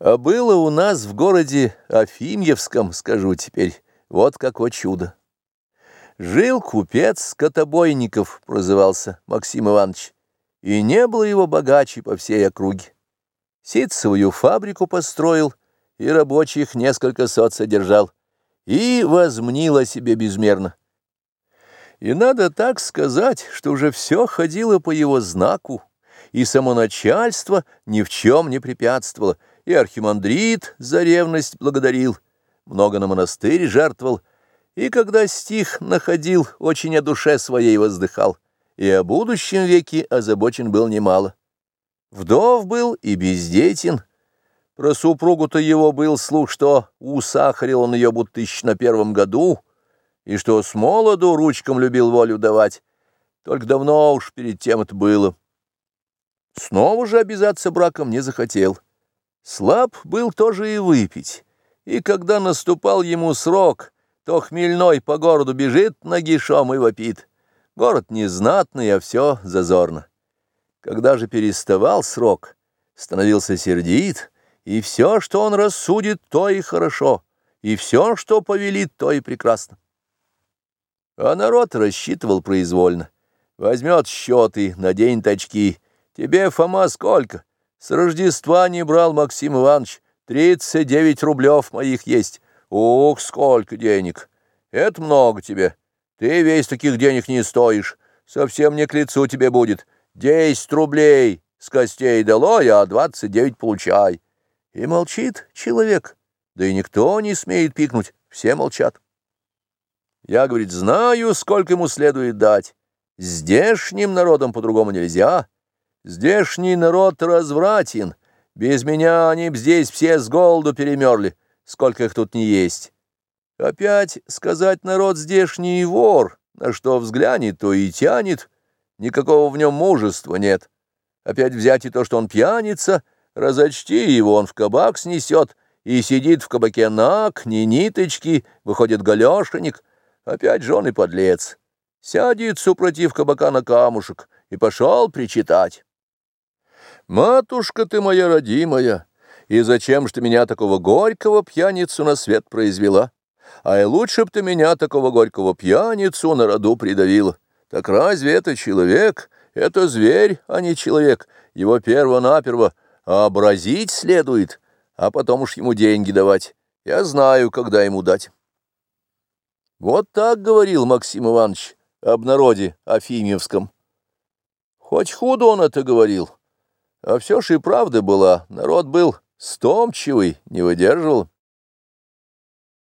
А было у нас в городе Афимьевском, скажу теперь, вот какое чудо. Жил купец Скотобойников, прозывался Максим Иванович, и не было его богаче по всей округе. Ситцевую фабрику построил, и рабочих несколько сот содержал, и возмнил о себе безмерно. И надо так сказать, что уже все ходило по его знаку, и само начальство ни в чем не препятствовало, и архимандрит за ревность благодарил, много на монастырь жертвовал, и когда стих находил, очень о душе своей воздыхал, и о будущем веке озабочен был немало. Вдов был и бездетен. Про супругу-то его был слух, что усахарил он ее будто еще на первом году, и что с молоду ручкам любил волю давать. Только давно уж перед тем это было. Снова же обязаться браком не захотел. Слаб был тоже и выпить, и когда наступал ему срок, то хмельной по городу бежит нагишом и вопит. Город незнатный, а все зазорно. Когда же переставал срок, становился сердит, и все, что он рассудит, то и хорошо, и все, что повелит, то и прекрасно. А народ рассчитывал произвольно. Возьмет счеты, наденет очки. Тебе, Фома, сколько? С Рождества не брал, Максим Иванович. 39 рублев моих есть. Ух, сколько денег! Это много тебе. Ты весь таких денег не стоишь. Совсем не к лицу тебе будет. 10 рублей с костей долой, а 29 получай. И молчит человек. Да и никто не смеет пикнуть. Все молчат. Я, говорит, знаю, сколько ему следует дать. Здешним народом по-другому нельзя. Здешний народ развратен. Без меня они б здесь все с голоду перемерли, сколько их тут не есть. Опять сказать, народ здешний вор, на что взглянет, то и тянет, никакого в нем мужества нет. Опять взять и то, что он пьяница, разочти его, он в кабак снесет, и сидит в кабаке наг, ни ниточки, выходит галешенек. Опять же он и подлец. Сядет супротив кабака на камушек и пошел причитать. «Матушка ты моя родимая, и зачем ж ты меня такого горького пьяницу на свет произвела? А и лучше б ты меня такого горького пьяницу на роду придавила. Так разве это человек? Это зверь, а не человек. Его перво-наперво образить следует, а потом уж ему деньги давать. Я знаю, когда ему дать». Вот так говорил Максим Иванович об народе Афимьевском. Хоть худо он это говорил, а все ж и правда была. Народ был стомчивый, не выдерживал.